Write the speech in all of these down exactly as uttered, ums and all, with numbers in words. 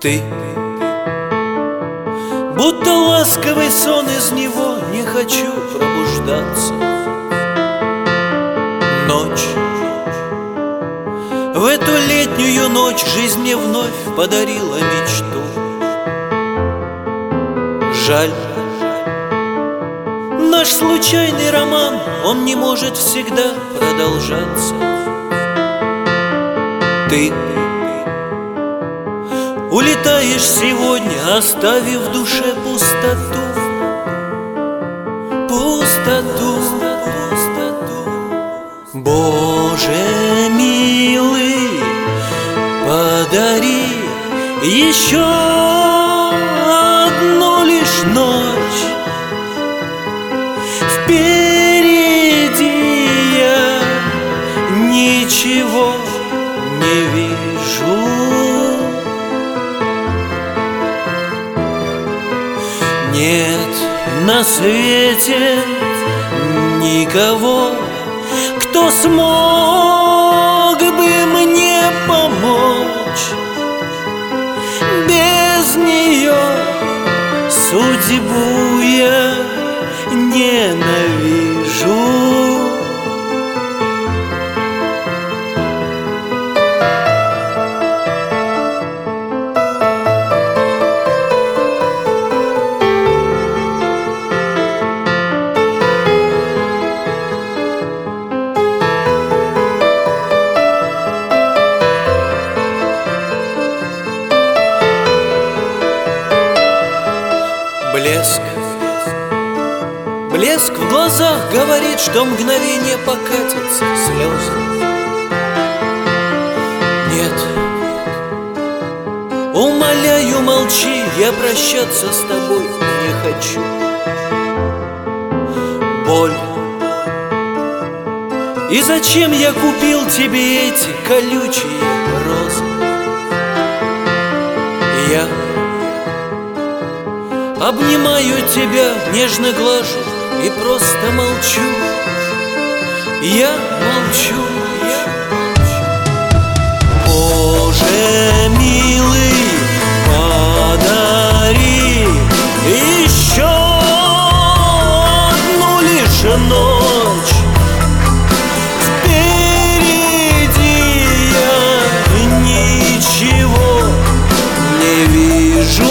Ты, будто ласковый сон, из него не хочу пробуждаться. Ночь, в эту летнюю ночь жизнь мне вновь подарила мечту. Жаль, наш случайный роман, он не может всегда продолжаться. Ты улетаешь сегодня, оставив в душе пустоту. Пустоту, пустоту. Боже милый, подари еще одну лишь ночь. Впереди я ничего не вижу. Нет на свете никого, кто смог бы мне помочь. Без нее судьбу я ненавижу. Блеск, блеск в глазах говорит, что мгновение покатятся слезы. Нет, умоляю, молчи, я прощаться с тобой не хочу. Боль, и зачем я купил тебе эти колючие розы? Я обнимаю тебя, нежно глажу и просто молчу. Я молчу, я молчу. Боже милый, подари еще одну лишь ночь. Впереди я ничего не вижу.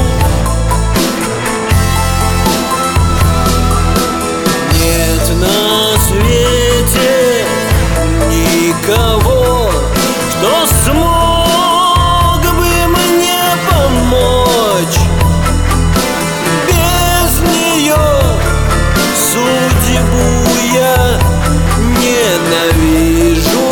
Никого, кто смог бы мне помочь. Без нее судьбу я ненавижу.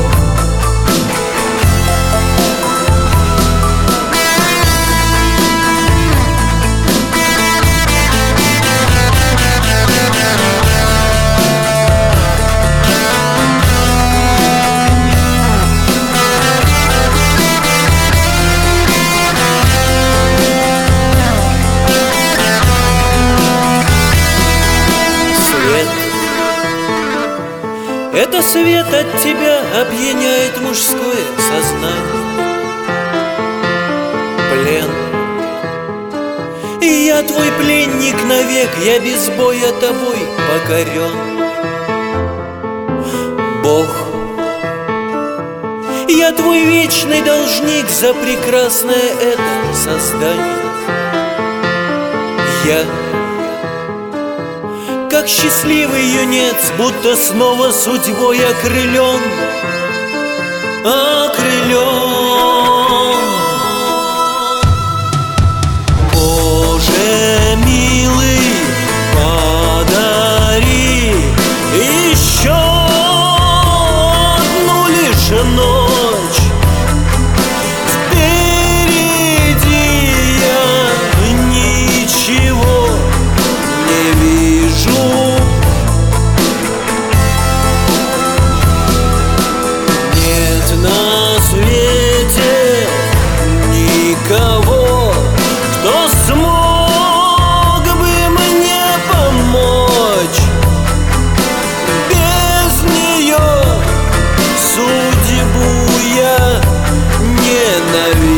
Это свет от тебя опьяняет мужское сознание. Плен, и я твой пленник навек, я без боя тобой покорен. Бог, я твой вечный должник за прекрасное это создание. Я как счастливый юнец, будто снова судьбой окрылен, окрылен. Боже милый, подари еще одну лишь ночь. Впереди я ничего не вижу. Нет на свете никого, кто смог бы мне помочь. Без нее судьбу я ненавижу.